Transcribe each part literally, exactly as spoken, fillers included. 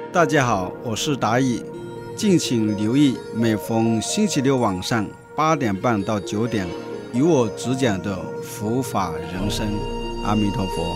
大家好，我是达义，敬请留意每逢星期六晚上八点半到九点，由我主讲的佛法人生。阿弥陀佛。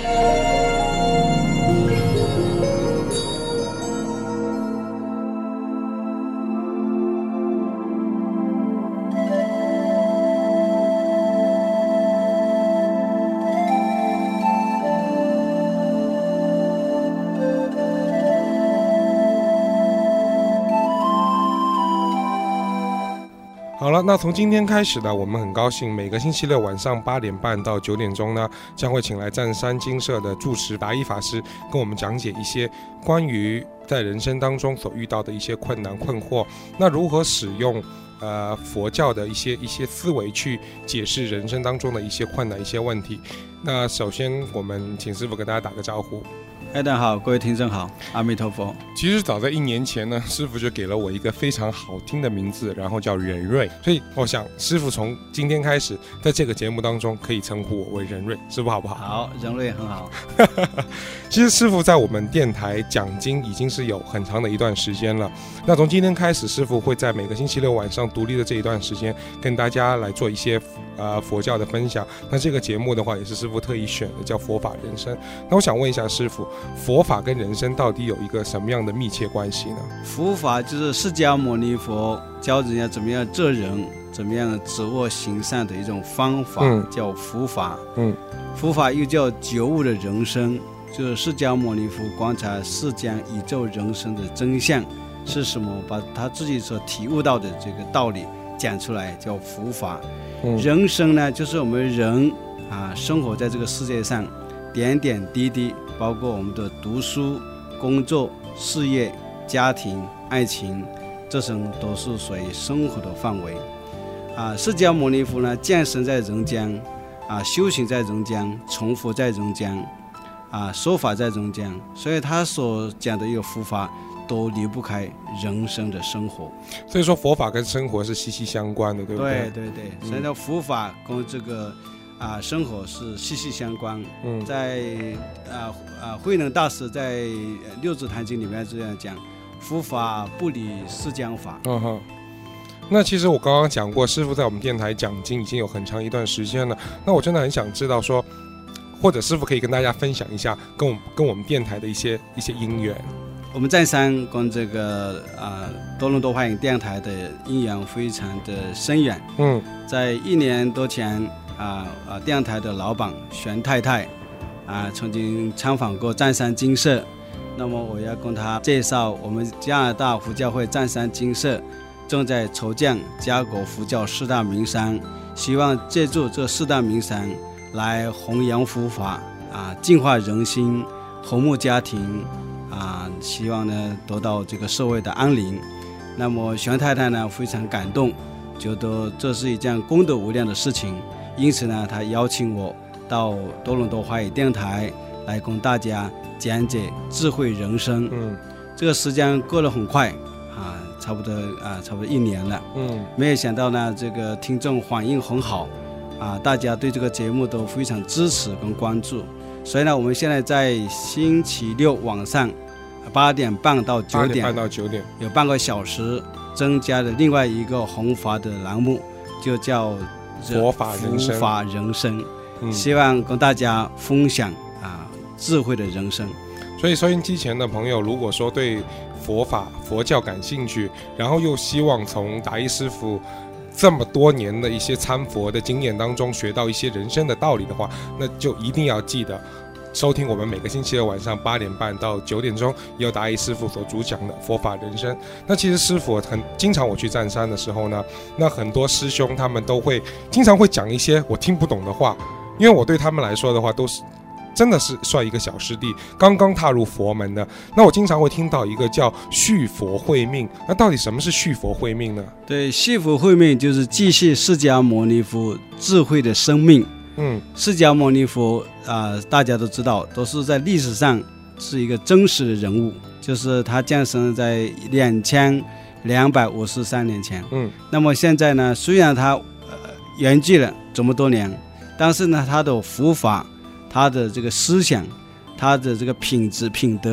好了，那从今天开始呢，我们很高兴每个星期六晚上八点半到九点钟呢，将会请来湛山精舍的住持达义法师跟我们讲解一些关于在人生当中所遇到的一些困难困惑，那如何使用呃佛教的一些一些思维去解释人生当中的一些困难一些问题。那首先我们请师父跟大家打个招呼。 大家好，各位听众好，阿弥陀佛。 其实早在一年前呢，师父就给了我一个非常好听的名字，然后叫仁瑞，所以我想师父从今天开始在这个节目当中可以称呼我为仁瑞，师父好不好？ 好，仁瑞很好。 其实师父在我们电台讲经已经是有很长的一段时间了，那从今天开始，师父会在每个星期六晚上独立的这一段时间跟大家来做一些呃佛教的分享。那这个节目的话也是师父特意选的，叫佛法人生。那我想问一下师父，佛法跟人生到底有一个什么样的密切关系呢？ 佛法就是释迦牟尼佛教人家怎么样做人，怎么样止恶行善的一种方法，嗯、叫佛法。嗯，佛法又叫觉悟的人生，就是释迦牟尼佛观察世间宇宙人生的真相是什么，把他自己所体悟到的这个道理讲出来，叫佛法。嗯、人生呢，就是我们人啊生活在这个世界上点点滴滴，包括我们的读书、工作、事业、家庭、爱情，这种都是属于生活的范围。啊，释迦牟尼佛呢，降生在人间，啊，修行在人间，成佛在人间，啊，说法在人间，所以他所讲的一个佛法都离不开人生的生活。 所以说佛法跟生活是息息相关的，对不对？ 对对对，嗯、所以呢，佛法跟这个啊，生活是息息相关。嗯，在啊啊慧能大师在《六祖坛经》里面这样讲：佛法不离世间法。 嗯哼。那其实我刚刚讲过，师父在我们电台讲经已经有很长一段时间了。那我真的很想知道说，或者师父可以跟大家分享一下跟我们跟我们电台的一些一些因缘。 我们湛山跟这个啊多伦多华影电台的因缘非常的深远。嗯，在一年多前啊啊电台的老板玄太太啊曾经参访过湛山精舍，那么我要跟他介绍我们加拿大佛教会湛山精舍正在筹建加国佛教四大名山，希望借助这四大名山来弘扬佛法啊，净化人心，和睦家庭啊，希望呢得到这个社会的安宁。那么玄太太呢非常感动，觉得这是一件功德无量的事情，因此呢，她邀请我到多伦多华语电台来跟大家讲解智慧人生。嗯，这个时间过得很快啊，差不多啊，差不多一年了。嗯，没有想到呢，这个听众反应很好啊，大家对这个节目都非常支持跟关注。所以呢，我们现在在星期六晚上八点半到九点，八点半到九点有半个小时增加了另外一个弘法的栏目，就叫佛法人生。 佛法人生，嗯、希望跟大家分享啊智慧的人生。 所以收音机前的朋友，如果说对佛法佛教感兴趣，然后又希望从达义师父这么多年的一些参佛的经验当中学到一些人生的道理的话，那就一定要记得收听我们每个星期的晚上八点半到九点钟由达义师父所主讲的佛法人生。那其实师父很经常我去湛山的时候呢，那很多师兄他们都会经常会讲一些我听不懂的话，因为我对他们来说的话都是真的是算一个小师弟，刚刚踏入佛门的。那我经常会听到一个叫续佛慧命，那到底什么是续佛慧命呢？ 对，续佛慧命就是继续释迦牟尼佛智慧的生命。嗯，释迦牟尼佛啊、呃，大家都知道，都是在历史上是一个真实的人物，就是他降生在两千两百五十三年前。嗯，那么现在呢，虽然他、呃、圆寂了这么多年，但是呢，他的佛法，他的这个思想，他的这个品质品德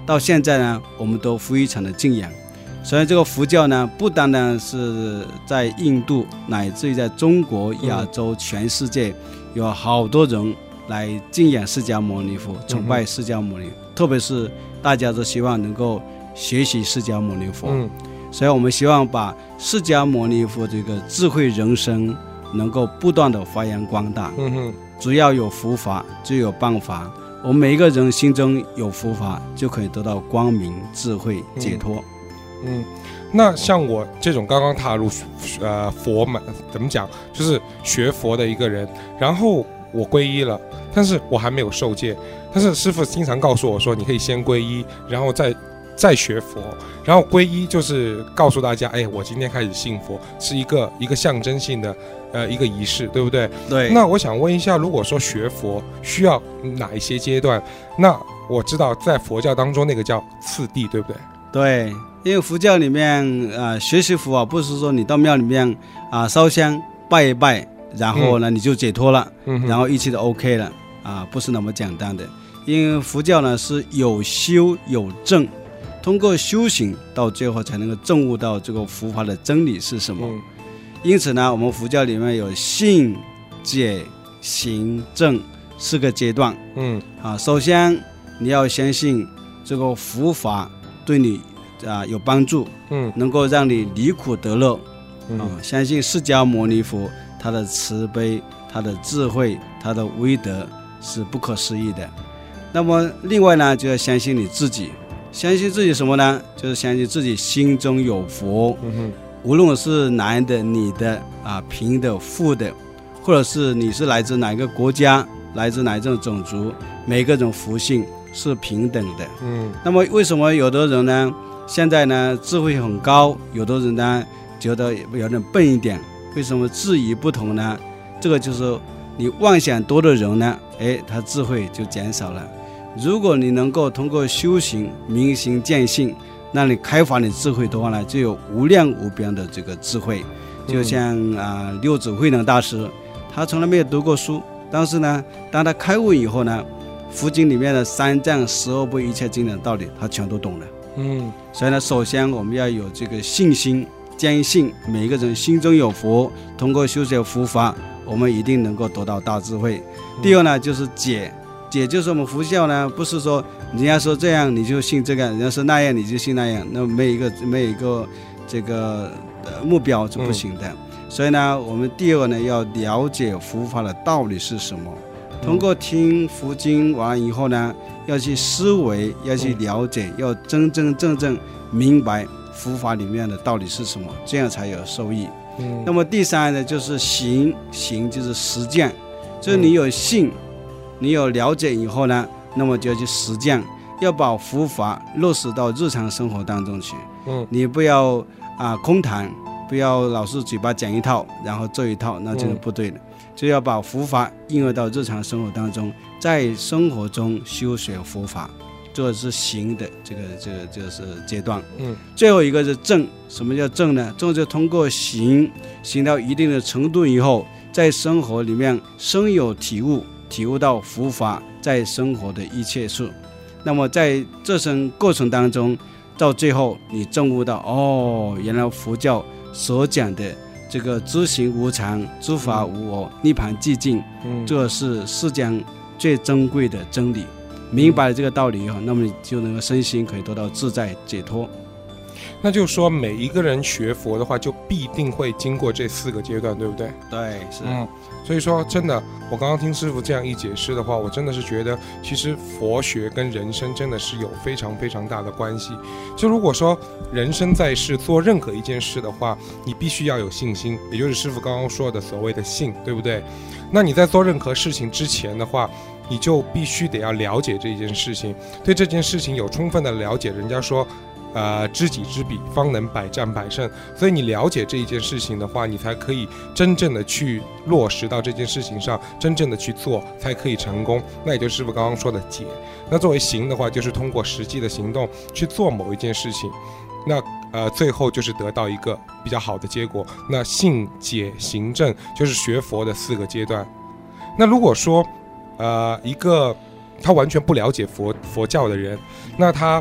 到现在呢，我们都非常的敬仰。所以这个佛教呢，不单单是在印度，乃至于在中国、亚洲、全世界，有好多人来敬仰释迦牟尼佛，崇拜释迦牟尼佛，嗯、特别是大家都希望能够学习释迦牟尼佛。嗯、所以我们希望把释迦牟尼佛这个智慧人生能够不断的发扬光大。嗯哼，只要有佛法，就有办法。我们每一个人心中有佛法，就可以得到光明、智慧、解脱。嗯嗯，那像我这种刚刚踏入呃佛门，怎么讲，就是学佛的一个人，然后我皈依了，但是我还没有受戒。但是师父经常告诉我说，你可以先皈依，然后再再学佛。然后皈依就是告诉大家，哎，我今天开始信佛，是一个一个象征性的呃一个仪式，对不对？ 对。 那我想问一下，如果说学佛需要哪一些阶段？那我知道在佛教当中那个叫次第，对不对？ 对。因为佛教里面啊、呃，学习佛啊，不是说你到庙里面啊烧香拜一拜，然后呢、嗯、你就解脱了，嗯、然后一切都 OK 了啊，不是那么简单的。因为佛教呢是有修有证，通过修行到最后才能够证悟到这个佛法的真理是什么。嗯、因此呢，我们佛教里面有信、解、行、证四个阶段。嗯，啊，首先你要相信这个佛法对你。啊，有帮助，嗯，能够让你离苦得乐，嗯、啊，相信释迦牟尼佛他的慈悲、他的智慧、他的威德是不可思议的。那么另外呢，就要相信你自己，相信自己什么呢？就是相信自己心中有佛，嗯哼，无论是男的、女的啊，贫的、富的，或者是你是来自哪个国家，来自哪一种种族，每个人福性是平等的。嗯，那么为什么有的人呢？现在呢，智慧很高，有的人呢觉得有点笨一点，为什么质疑不同呢？这个就是你妄想多的人呢，哎，他智慧就减少了。如果你能够通过修行明心见性，那你开发你智慧的话呢，就有无量无边的这个智慧。就像啊、呃、六祖慧能大师，他从来没有读过书，但是呢，当他开悟以后呢，佛经里面的三藏十二部一切经典的道理，他全都懂了。嗯，所以呢，首先我们要有这个信心，坚信每一个人心中有佛，通过修学佛法，我们一定能够得到大智慧。嗯、第二呢，就是解，解就是我们佛教呢，不是说人家说这样你就信这个，人家说那样你就信那样，那没有一个没有一个这个、呃、目标是不行的。嗯、所以呢，我们第二呢，要了解佛法的道理是什么。通过听佛经完以后呢，要去思维，要去了解，嗯、要真真正正明白佛法里面的道理是什么，这样才有受益。嗯、那么第三呢，就是行，行就是实践，就是你有信，嗯、你有了解以后呢，那么就要去实践，要把佛法落实到日常生活当中去。嗯、你不要啊空谈，不要老是嘴巴讲一套，然后做一套，那就是不对的。嗯就要把佛法应用到日常生活当中，在生活中修学佛法，这是行的这个这个就是阶段。嗯，最后一个是正。什么叫正呢？正就通过行，行到一定的程度以后，在生活里面深有体悟，体悟到佛法在生活的一切处。那么在这生过程当中，到最后你证悟到，哦，原来佛教所讲的这个知行无常，诸法无我，嗯、涅槃寂静，嗯、这是世间最珍贵的真理。明白了这个道理以后，那么你就能够身心可以得到自在解脱。 那就是说，每一个人学佛的话，就必定会经过这四个阶段，对不对？ 对，是。 嗯，所以说，真的，我刚刚听师父这样一解释的话，我真的是觉得，其实佛学跟人生真的是有非常非常大的关系。就如果说人生在世做任何一件事的话，你必须要有信心，也就是师父刚刚说的所谓的信，对不对？那你在做任何事情之前的话，你就必须得要了解这件事情，对这件事情有充分的了解。人家说呃，知己知彼，方能百战百胜。所以你了解这一件事情的话，你才可以真正的去落实到这件事情上，真正的去做，才可以成功。那也就是师父刚刚说的解。那作为行的话，就是通过实际的行动去做某一件事情，那呃，最后就是得到一个比较好的结果。那信解行证就是学佛的四个阶段。那如果说呃一个他完全不了解佛佛教的人，那他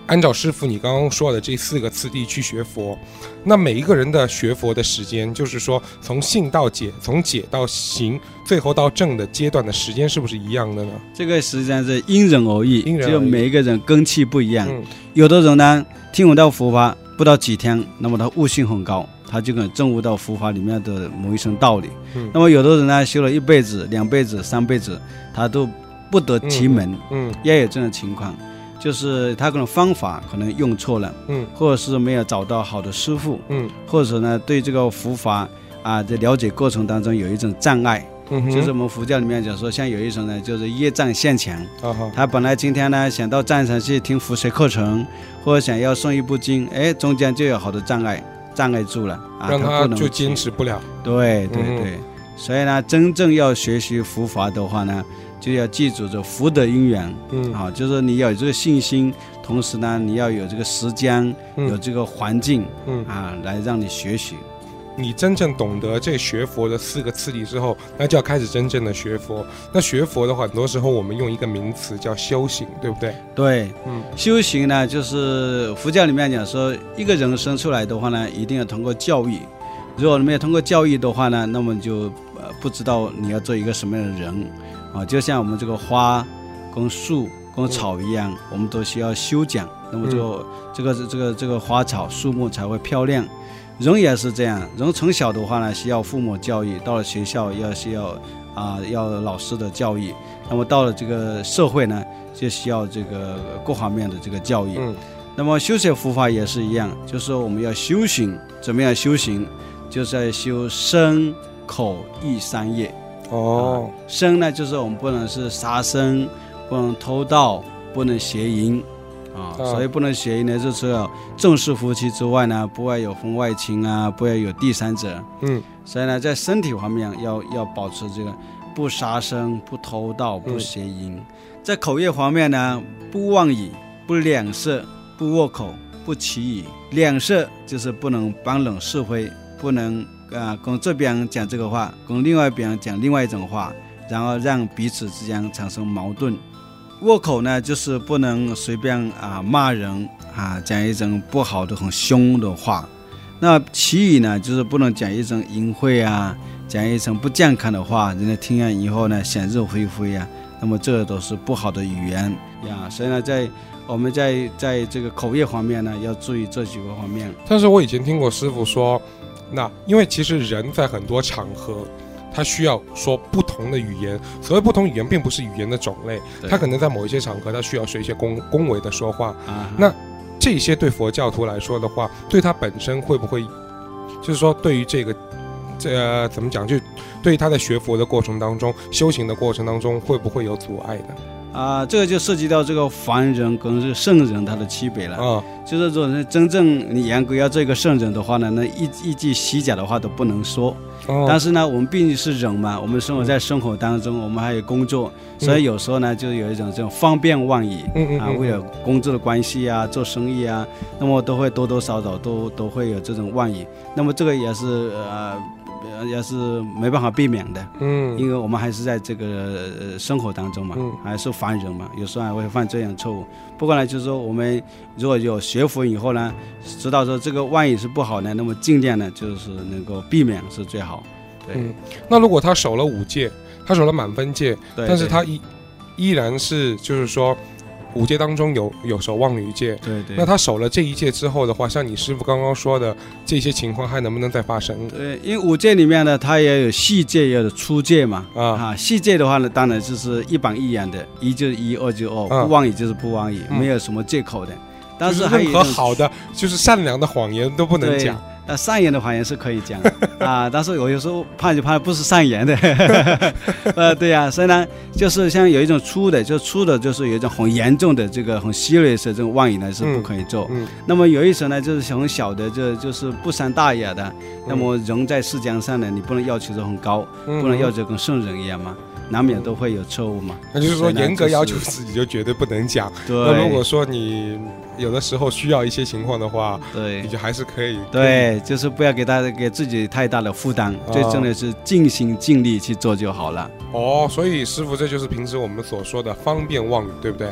按照师傅你刚刚说的这四个次第去学佛，那每一个人的学佛的时间，就是说从信到解，从解到行，最后到正的阶段的时间是不是一样的呢？ 这个实际上是因人而异， 因人而异， 就每一个人根气不一样、 嗯、 有的人呢听闻到佛法不到几天，那么他悟性很高，他就能证悟到佛法里面的某一层道理、嗯、那么有的人呢修了一辈子两辈子三辈子，他都不得其门，嗯，嗯也有这种情况，就是他可能方法可能用错了，嗯，或者是没有找到好的师傅，嗯，或者呢对这个佛法啊在了解过程当中有一种障碍，嗯，就是我们佛教里面讲说，像有一种呢就是业障现前，哦，他本来今天呢想到站上去听佛学课程，或者想要诵一部经，哎，中间就有好的障碍障碍住了，啊， 让他就坚持不了。 对对对、嗯，所以呢，真正要学习佛法的话呢，就要记住这福德因缘，嗯，啊，就是你要有这个信心，同时呢，你要有这个时间，嗯、有这个环境，嗯啊，来让你学习。 你真正懂得这学佛的四个次第之后，那就要开始真正的学佛。那学佛的话，很多时候我们用一个名词叫修行，对不对？ 对，嗯，修行呢，就是佛教里面讲说，一个人生出来的话呢，一定要通过教育。如果没有通过教育的话呢，那么就呃不知道你要做一个什么样的人啊。就像我们这个花跟树跟草一样，嗯、我们都需要修剪，那么这个、嗯、这个这个这个花草树木才会漂亮。人也是这样，人从小的话呢，需要父母教育，到了学校要需要啊、呃、要老师的教育，那么到了这个社会呢，就需要这个各方面的这个教育。嗯，那么修学佛法也是一样，就是说我们要修行，怎么样修行？就是要修身口意三业。哦，啊、身呢，就是我们不能是杀生，不能偷盗，不能邪淫。啊、哦，所以不能邪淫呢，就是要正式夫妻之外呢，不要有婚外情啊，不要有第三者。嗯，所以呢，在身体方面要要保持这个不杀生、不偷盗、不邪淫。嗯、在口业方面呢，不妄语、不两舌、不恶口、不绮语。两舌就是不能帮冷是非，不能啊跟这边讲这个话，跟另外一边讲另外一种话，然后让彼此之间产生矛盾。恶口呢，就是不能随便啊骂人啊，讲一种不好的很凶的话。那绮语呢，就是不能讲一种淫秽啊，讲一种不健康的话，人家听完以后呢，想入非非啊。那么这都是不好的语言呀。所以呢，在我们在在这个口业方面呢，要注意这几个方面。 但是我以前听过师父说，那因为其实人在很多场合，他需要说不同的语言，所谓不同语言并不是语言的种类，他可能在某一些场合他需要学一些恭恭维的说话、啊、那这些对佛教徒来说的话，对他本身会不会就是说对于这个这、呃、怎么讲，就对于他在学佛的过程当中修行的过程当中会不会有阻碍的啊，这个就涉及到这个凡人跟这个圣人他的区别了啊。就是说真正你严格要这个圣人的话呢，那一一句虚假的话都不能说、哦、但是呢我们毕竟是人嘛，我们生活在生活当中、嗯、我们还有工作，所以有时候呢就有一种这种方便妄语、嗯、啊，为了工作的关系啊，做生意啊，那么都会多多少少都都会有这种妄语，那么这个也是呃也是没办法避免的，嗯，因为我们还是在这个、呃、生活当中嘛，嗯，还是凡人嘛，有时候还会犯这样错误。不过呢，就是说我们如果有学佛以后呢，知道说这个万一是不好呢，那么尽量呢就是能够避免是最好。对， 嗯，那如果他守了五戒，他守了满分戒，但是他依依然是就是说。五戒当中有有守妄语戒， 对对。 那他守了这一戒之后的话，像你师父刚刚说的这些情况还能不能再发生？ 对，因为五戒里面呢，它也有细戒，也有粗戒嘛。啊啊，细戒的话呢，当然就是一板一眼的，一就是一，二就是二，不妄语就是不妄语，嗯、没有什么借口的。但是还有任何好的，就是善良的谎言都不能讲。 那善言的谎言是可以讲啊，但是我有时候怕就怕不是善言的，呃，对呀、啊，所以呢，就是像有一种粗的，就粗的，就是有一种很严重的这个很犀利的这种妄语呢是不可以做。嗯嗯、那么有一种呢，就是很小的，就就是不伤大雅的。嗯、那么人在世间上呢，你不能要求的很高，嗯、不能要求跟圣人一样嘛。难免都会有错误嘛， 那就是说严格要求自己就绝对不能讲。对，那如果说你有的时候需要一些情况的话，对，你就还是可以。 对，就是不要给大家给自己太大的负担，最重要的是尽心尽力去做就好了。 哦，所以师父这就是平时我们所说的方便妄语，对不对？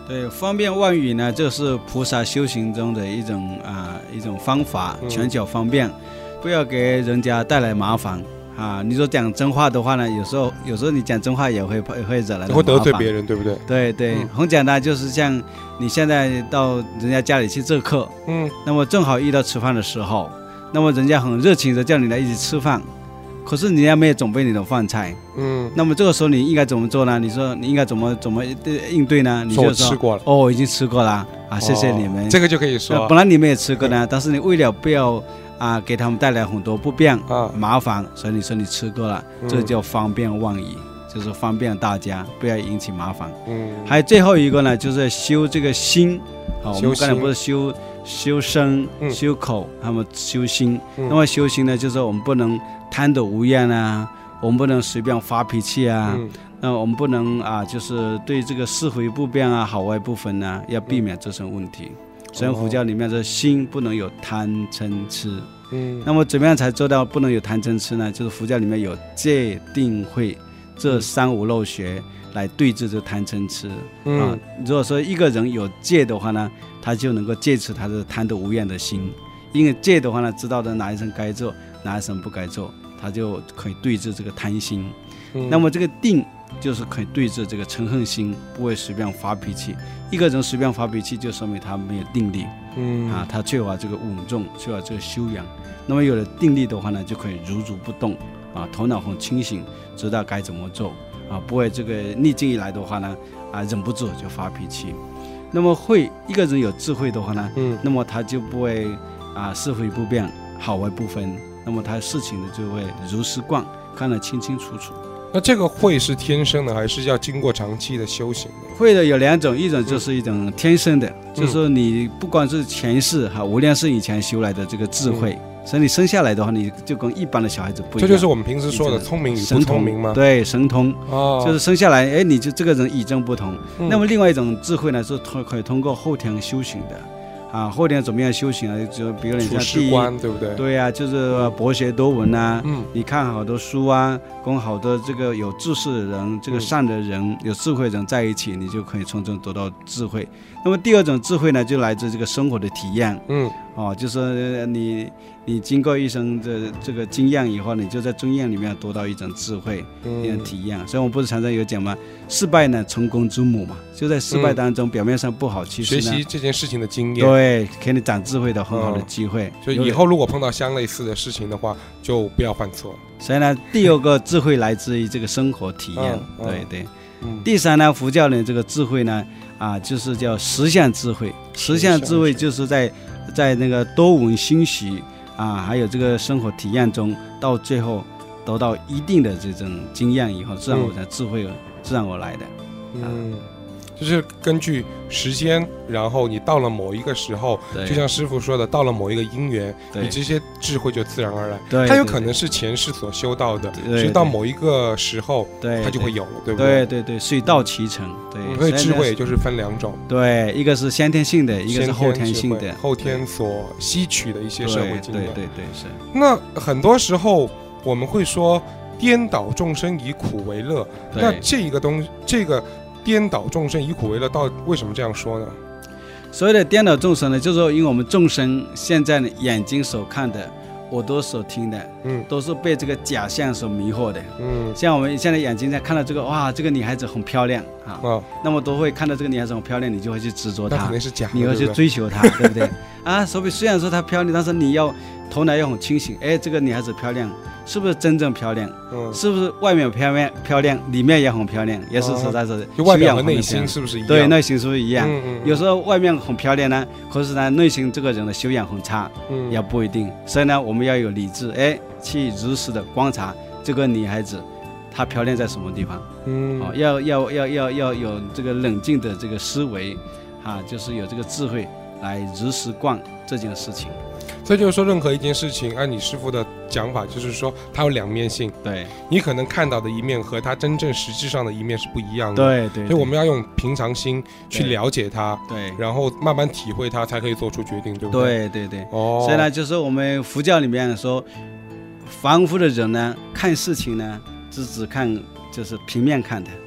对，方便妄语呢，这是菩萨修行中的一种啊、呃、一种方法，权巧方便，嗯、不要给人家带来麻烦啊。你说讲真话的话呢，有时候有时候你讲真话也会也会惹来麻烦， 会得罪别人，对不对？ 对对，嗯、很简单，就是像你现在到人家家里去做客，嗯，那么正好遇到吃饭的时候，那么人家很热情的叫你来一起吃饭。可是人家没有准备你的饭菜，嗯，那么这个时候你应该怎么做呢？你说你应该怎么怎么应对呢？你就说， 说吃过了， 哦，已经吃过了啊，谢谢你们。 哦、这个就可以说， 本来你们也吃过呢，但是你为了不要啊给他们带来很多不便啊麻烦，所以你说你吃过了，嗯、这叫方便妄语，就是方便大家不要引起麻烦。嗯，还有最后一个呢，就是修这个心，好、哦，我们刚才不是修。修身、嗯、修口，他们修心、嗯。那么修心呢，就是我们不能贪得无厌啊，我们不能随便发脾气啊，嗯、那我们不能啊，就是对这个是非不变啊、好坏不分啊，要避免这种问题。嗯、所以佛教里面的心不能有贪嗔痴。嗯，那么怎么样才做到不能有贪嗔痴呢？就是佛教里面有戒定慧这三无漏学来对治这贪嗔痴。嗯、啊，如果说一个人有戒的话呢，他就能够戒持他的贪得无厌的心，因为戒的话呢，知道的哪一层该做，哪一层不该做，他就可以对治这个贪心。嗯、那么这个定就是可以对治这个嗔恨心，不会随便发脾气。一个人随便发脾气，就说明他没有定力，嗯啊，他缺乏这个稳重，缺乏这个修养。那么有了定力的话呢，就可以如如不动啊，头脑很清醒，知道该怎么做啊，不会这个逆境一来的话呢，啊，忍不住就发脾气。那么会一个人有智慧的话呢，嗯，那么他就不会啊是非不变，好坏不分，那么他事情呢就会如实观，看得清清楚楚。 那这个慧是天生的，还是要经过长期的修行的？ 慧的有两种，一种就是一种天生的，嗯、就是说你不管是前世哈，无量世以前修来的这个智慧。嗯，所以你生下来的话，你就跟一般的小孩子不一样。 这就是我们平时说的聪明与不聪明吗？ 对，神通。哦，就是生下来，哎，你就这个人与众不同。嗯、那么另外一种智慧呢，是可以通过后天修行的。啊，后天怎么样修行啊？就比如你像第一， 对不对？ 对呀、啊，就是博学多闻啊，嗯，你看好多书啊，跟好多这个有知识的人，这个善的人、嗯、有智慧的人在一起，你就可以从中得到智慧。那么第二种智慧呢，就来自这个生活的体验，嗯，哦，就是你你经过一生的这个经验以后，你就在经验里面得到一种智慧，一种体验。所以我们不是常常有讲吗？失败呢，成功之母嘛，就在失败当中，嗯、表面上不好，其实呢， 学习这件事情的经验， 对，给你长智慧的很好的机会。 所以以后如果碰到相类似的事情的话，就不要犯错。 所以呢，第二个智慧来自于这个生活体验，嗯、对对。嗯、第三呢，佛教的这个智慧呢，啊，就是叫实相智慧。实相智慧就是在在那个多闻熏习啊，还有这个生活体验中，到最后得到一定的这种经验以后，自然而然智慧自然而来的。 嗯。就是根据时间，然后你到了某一个时候，就像师父说的，到了某一个因缘，你这些智慧就自然而然。它有可能是前世所修到的，直到某一个时候，它就会有了，对不对？ 对对对，水到渠成。对， 所以智慧也就是分两种。 对，一个是先天性的，一个是后天性的， 后天所吸取的一些社会经验。 对对对，是。 那很多时候我们会说，颠倒众生以苦为乐。那这一个东西，这个。颠倒众生以苦为乐，到底为什么这样说呢？ 所谓的颠倒众生呢，就是说因为我们众生现在呢，眼睛所看的，耳朵所听的，嗯，都是被这个假象所迷惑的，嗯，像我们现在眼睛在看到这个，哇，这个女孩子很漂亮啊，哦，那么都会看到这个女孩子很漂亮，你就会去执着她， 那肯定是假的， 你会去追求她，对不对？啊，所以虽然说她漂亮，但是你要头脑要很清醒，哎，这个女孩子漂亮。是不是真正漂亮？嗯，是不是外面漂亮漂亮，里面也很漂亮？也是实在是， 就外表和内心是不是一样？ 对，内心是不是一样？嗯嗯。有时候外面很漂亮呢，可是呢，内心这个人的修养很差，嗯，也不一定。所以呢，我们要有理智，哎，去如实的观察这个女孩子，她漂亮在什么地方？嗯，哦，要要要要要有这个冷静的这个思维，啊，就是有这个智慧来如实观这件事情。 所以就是说，任何一件事情，按你师父的讲法，就是说它有两面性。 对， 你可能看到的一面和它真正实际上的一面是不一样的。 对 对, 对。 所以我们要用平常心去了解它， 对， 然后慢慢体会它，才可以做出决定，对不对？ 对对对。哦。所以呢，就是我们佛教里面说，凡夫的人呢，看事情呢，只只看就是平面看的。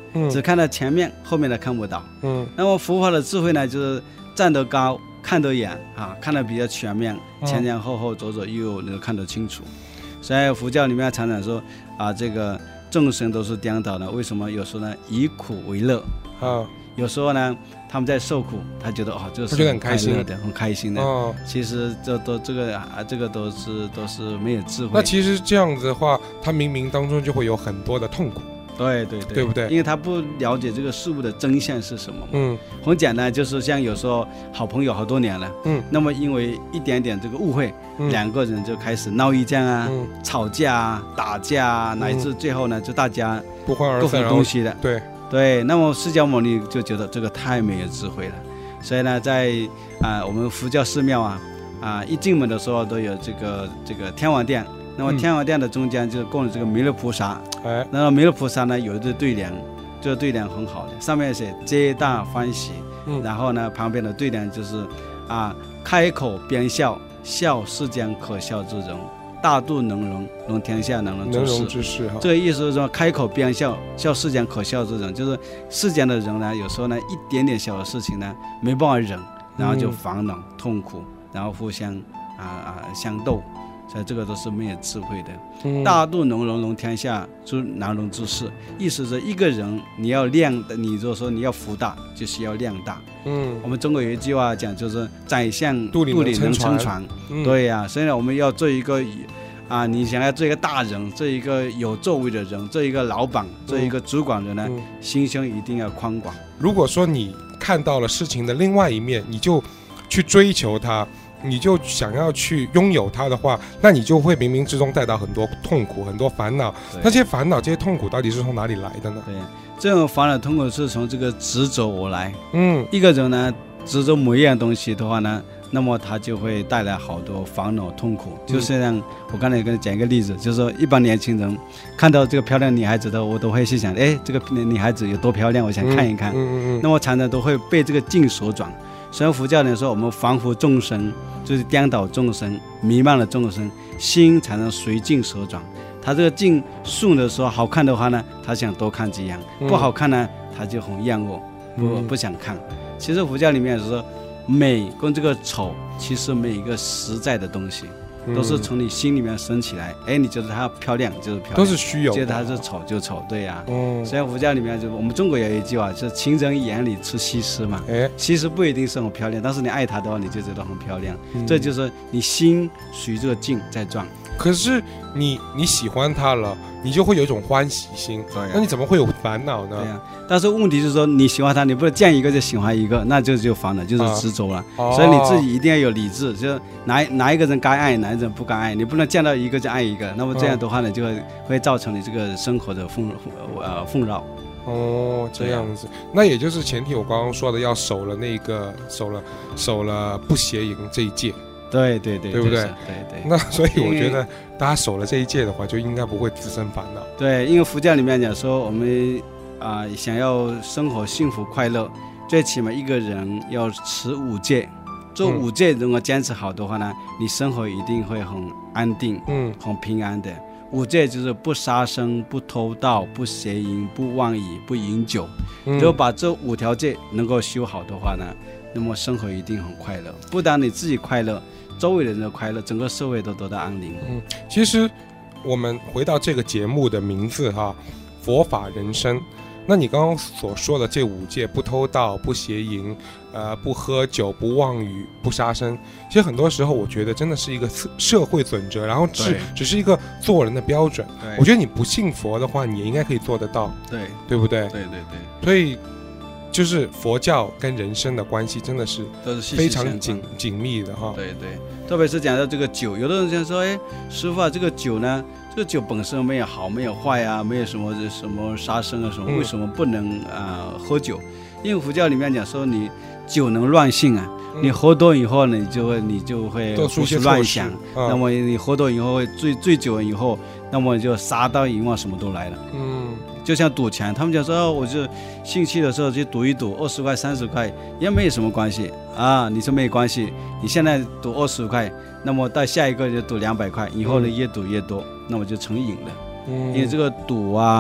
嗯、只看到前面，后面的看不到。嗯，那么佛法的智慧呢，就是站得高，看得远啊，看得比较全面，前前后后、左左右右能看得清楚。所以佛教里面常常说啊，这个众生都是颠倒的，为什么？有时候呢，以苦为乐啊，有时候呢，他们在受苦，他觉得哦，这个是很开心的，很开心的。哦，其实这都这个啊，这个都是都是没有智慧。 那其实这样子的话，他冥冥当中就会有很多的痛苦。 对对对， 对不对？ 因为他不了解这个事物的真相是什么嘛。嗯，很简单，就是像有时候好朋友好多年了，嗯，那么因为一点点这个误会，嗯、两个人就开始闹一架啊、嗯、吵架啊、打架啊，乃至最后呢，就大家不欢而散， 各分东西的。 对对，那么释迦牟尼就觉得这个太没有智慧了，所以呢，在啊、呃、我们佛教寺庙啊啊一进门的时候都有这个这个天王殿。那么天王殿的中间就是供了这个弥勒菩萨，哎、嗯，那么弥勒菩萨呢有一对对联，这个对联很好的，上面写皆大欢喜，嗯，然后呢旁边的对联就是啊开口边笑，笑世间可笑之人，大度能容，容天下能容之事。能容之事哈，这个意思是说开口边笑，笑世间可笑之人，就是世间的人呢，有时候呢一点点小的事情呢没办法忍，然后就烦恼、嗯、痛苦，然后互相啊啊相斗。所以这个都是没有智慧的。嗯、大度能容，容天下之难容之事，意思是一个人你要量，你就说你要福大，就是要量大。嗯，我们中国有一句话讲，就是宰相肚里能撑船。嗯、对呀、啊，所以呢，我们要做一个啊，你想要做一个大人，做一个有作为的人，做一个老板，做一个主管人呢，嗯、心胸一定要宽广。 如果说你看到了事情的另外一面，你就去追求它。你就想要去拥有它的话，那你就会冥冥之中带到很多痛苦、很多烦恼。那些烦恼、这些痛苦到底是从哪里来的呢？ 对，这种烦恼痛苦是从这个执着而来。嗯，一个人呢执着某一样东西的话呢，那么他就会带来好多烦恼痛苦。嗯、就是像我刚才跟你讲一个例子，就是说一般年轻人看到这个漂亮女孩子的，我都会去想，哎，这个女孩子有多漂亮，我想看一看。嗯嗯嗯。那么常常都会被这个境所转。所以佛教人说，我们凡夫众生就是颠倒众生、弥漫了众生，心才能随境所转。他这个境顺的时候好看的话呢，他想多看几样；嗯、不好看呢，他就很厌恶，不、嗯、不想看。其实佛教里面说，美跟这个丑，其实没有一个实在的东西。都是从你心里面升起来，哎，你觉得它漂亮就是漂亮， 都是虚有； 觉得它是丑就丑，对呀、啊。嗯。所以佛教里面就我们中国有一句话，就是情人眼里出西施嘛。哎，西施不一定是很漂亮，但是你爱她的话，你就觉得很漂亮。嗯、这就是你心随着境在转。 可是你你喜欢她了，你就会有一种欢喜心，对、啊。那你怎么会有烦恼呢？对呀、 啊。但是问题是说，你喜欢她，你不能见一个就喜欢一个，那就就烦恼，就是执着了。啊、所以你自己一定要有理智，就是哪哪一个人该爱，哪一个人不该爱，你不能见到一个就爱一个。那么这样的话呢，就会会造成你这个生活的纷呃纷扰。 哦，这样子，那也就是前提我刚刚说的，要守了那个守了守了不邪淫这一戒。 对对对， 对不对？ 对对。 那所以我觉得大家守了这一戒的话，就应该不会滋生烦恼。 对，因为佛教里面讲说，我们啊、呃、想要生活幸福快乐，最起码一个人要持五戒。这五戒如果坚持好的话呢，嗯、你生活一定会很安定，嗯，很平安的。五戒就是不杀生、不偷盗、不邪淫、不妄语、不饮酒。嗯、如果把这五条戒能够修好的话呢，那么生活一定很快乐。不但你自己快乐，周围人的快乐，整个社会都得到安宁。 嗯，其实我们回到这个节目的名字哈，佛法人生。那你刚刚所说的这五戒，不偷盗、不邪淫、呃，不喝酒、不妄语、不杀生，其实很多时候我觉得真的是一个社会准则，然后只只是一个做人的标准。我觉得你不信佛的话，你也应该可以做得到， 对， 对不对？ 对对对。 所以就是佛教跟人生的关系真的是非常紧紧密的哈。 对对，特别是讲到这个酒，有的人想说，哎，师父啊，这个酒呢？这个酒本身没有好，没有坏啊，没有什么什么杀生啊什么，嗯、为什么不能啊、呃、喝酒？因为佛教里面讲说，你酒能乱性啊，嗯、你喝多以后呢，你就会你就会胡思乱想，嗯、那么你喝多以后会醉醉酒以后，那么就杀盗淫妄什么都来了。嗯，就像赌钱，他们讲说，哦、我就兴趣的时候去赌一赌，二十块三十块也没有什么关系啊。你说没有关系，你现在赌二十块，那么到下一个就赌两百块，以后呢越赌越多。那我就成瘾了，嗯、因为这个赌啊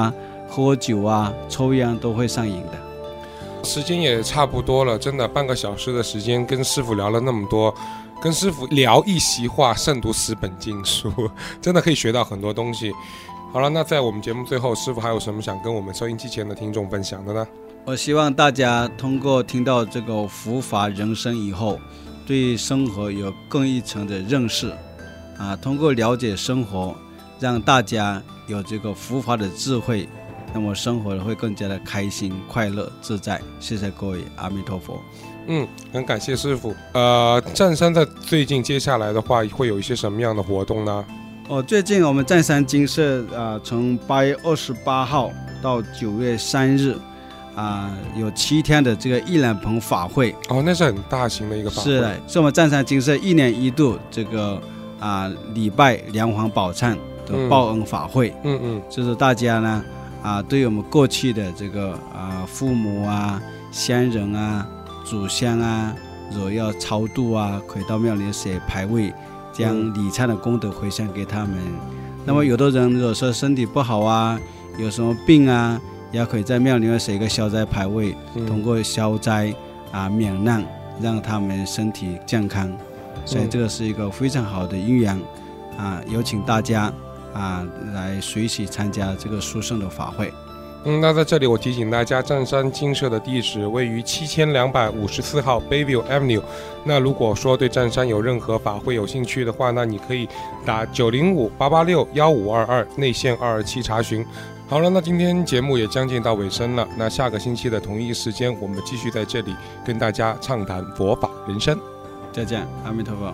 喝酒啊、抽烟都会上瘾的。 时间也差不多了，真的半个小时的时间跟师傅聊了那么多，跟师傅聊一席话胜读十本经书，真的可以学到很多东西。好了，那在我们节目最后，师傅还有什么想跟我们收音机前的听众分享的呢？ 我希望大家通过听到这个佛法人生以后，对生活有更一层的认识啊，通过了解生活，让大家有这个佛法的智慧，那么生活会更加的开心、快乐、自在。谢谢各位，阿弥陀佛。 嗯，很感谢师傅。呃，湛山在最近接下来的话，会有一些什么样的活动呢？ 哦，最近我们湛山精舍啊，从八月二十八号到九月三日啊，有七天的这个盂兰盆法会。 哦，那是很大型的一个法会。 是的，是我们湛山精舍一年一度这个啊礼拜梁皇宝忏的报恩法会。嗯嗯，就是大家呢啊，对我们过去的这个啊父母啊、先人啊、祖先啊，若要超度啊，可以到庙里写牌位，将礼忏的功德回向给他们。嗯、那么有的人如果说身体不好啊，有什么病啊，也可以在庙里面写一个消灾牌位，嗯、通过消灾啊免难，让他们身体健康。所以这个是一个非常好的因缘啊，有请大家啊来随喜参加这个殊胜的法会。 嗯，那在这里我提醒大家，湛山精舍的地址位于七千两百五十四号 Bayview Avenue。那如果说对湛山有任何法会有兴趣的话，那你可以打九零五八八六幺五二二内线二二七查询。好了，那今天节目也将近到尾声了。那下个星期的同一时间，我们继续在这里跟大家畅谈佛法人生。 再见，阿弥陀佛。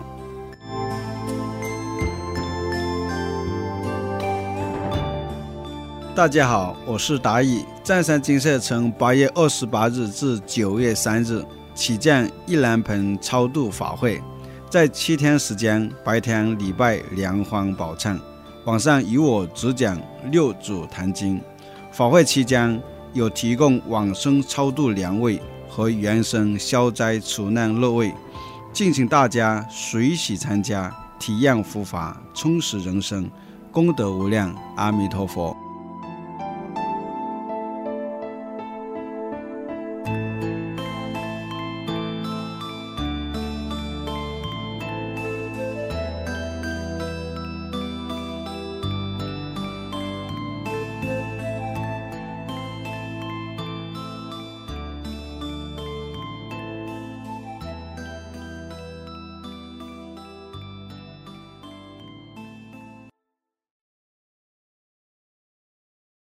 大家好，我是达义。湛山精舍从八月二十八日至九月三日起将盂兰盆超度法会，在七天时间，白天礼拜梁皇宝忏，晚上由我主讲六祖坛经。法会期间有提供往生超度粮位和原生消灾除难乐位，敬请大家随喜参加，体验佛法，充实人生，功德无量。阿弥陀佛。